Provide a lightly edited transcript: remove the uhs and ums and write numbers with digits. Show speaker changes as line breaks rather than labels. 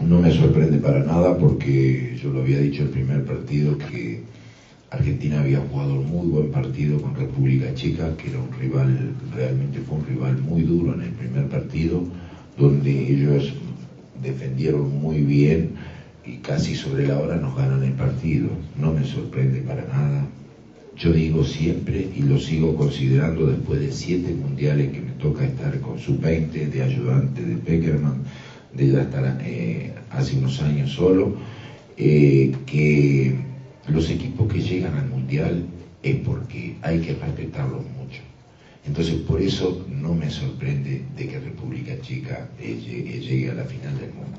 No me sorprende para nada porque yo lo había dicho el primer partido que Argentina había jugado un muy buen partido con República Checa, que era un rival, realmente fue un rival muy duro en el primer partido, donde ellos defendieron muy bien y casi sobre la hora nos ganan el partido. No me sorprende para nada. Yo digo siempre, y lo sigo considerando después de 7 mundiales que me toca estar con sub-20, de ayudante de Peckerman, de ya estar hace unos años solo, que los equipos que llegan al mundial es porque hay que respetarlos mucho. Entonces por eso no me sorprende de que República Checa llegue a la final del mundo.